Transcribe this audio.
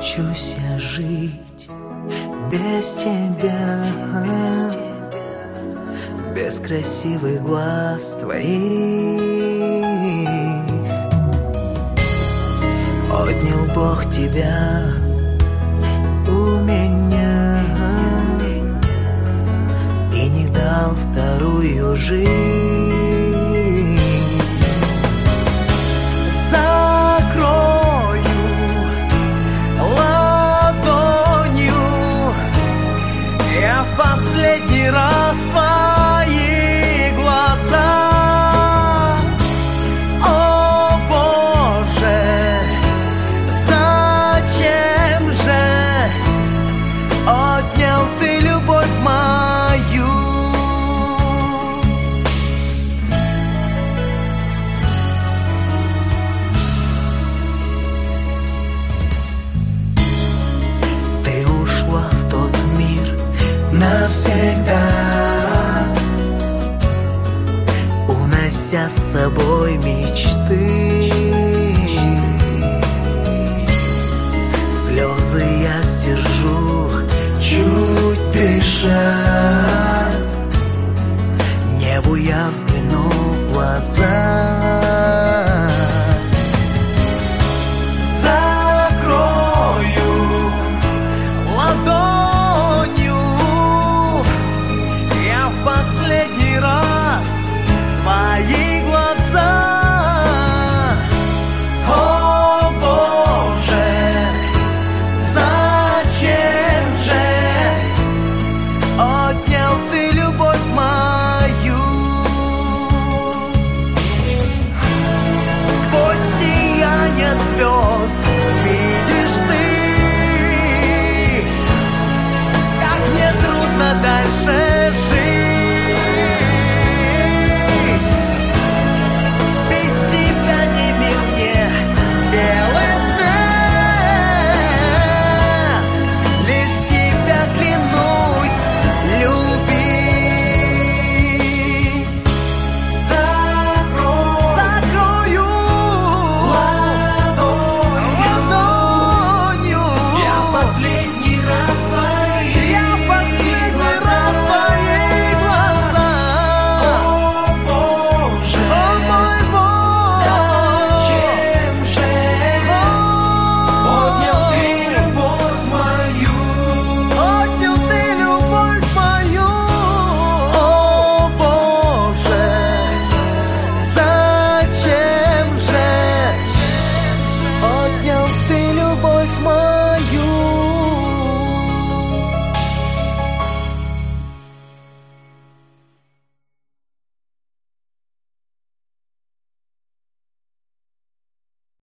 Учусь я жить без тебя, без красивых глаз твоих. Отнял Бог тебя у меня и не дал вторую жизнь. Закрою ладонью я в последний раз твои глаза. О Боже, зачем же отнял ты любовь мою? Ты ушла в тот мир навсегда, унося с собой мечты.